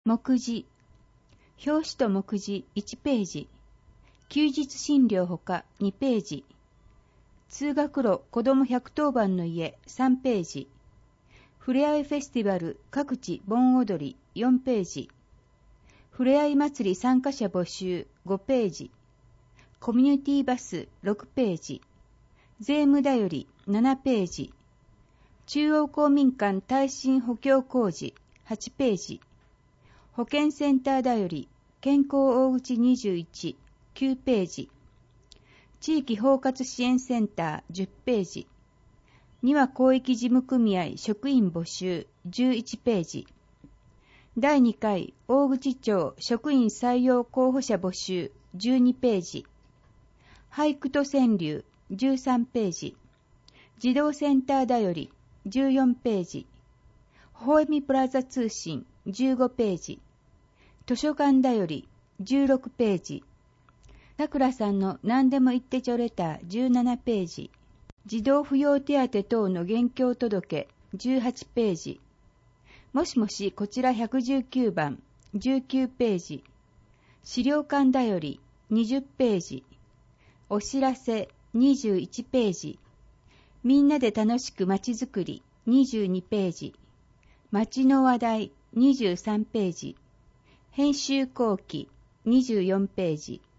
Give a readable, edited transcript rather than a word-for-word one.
目次。表紙と目次1ページ。休日診療ほか2ページ。通学路子ども110番の家3ページ。ふれあいフェスティバル各地盆踊り4ページ。ふれあい祭り参加者募集5ページ。コミュニティバス6ページ。税務だより7ページ。中央公民館耐震補強工事8ページ。保健センターだより健康大口21 9ページ。地域包括支援センター10ページ。丹羽広域事務組合職員募集11ページ。第2回大口町職員採用候補者募集12ページ。俳句と川柳13ページ。児童センターだより14ページ。微笑みプラザ通信15ページ。図書館だより16ページ。さくらさんの何でも言ってちょれた17ページ。児童扶養手当等の現況届18ページ。もしもしこちら119番19ページ。資料館だより20ページ。お知らせ21ページ。みんなで楽しくまちづくり22ページ。街の話題23ページ。編集後期24ページ。